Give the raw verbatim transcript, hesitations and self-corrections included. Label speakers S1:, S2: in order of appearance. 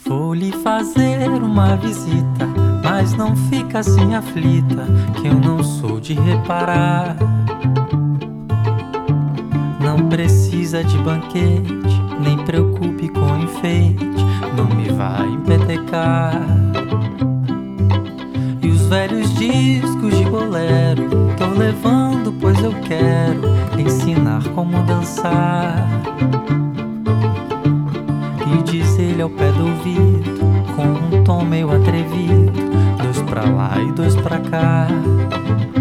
S1: Vou lhe fazer uma visita, mas não fica assim aflita, que eu não sou de reparar. Não precisa de banquete, nem preocupe com enfeite, não me vai empetecar. E os velhos discos de bolero tô levando, pois eu quero ensinar como dançar. E diz ele ao pé do ouvido, com um tom meio atrevido, dois pra lá e dois pra cá.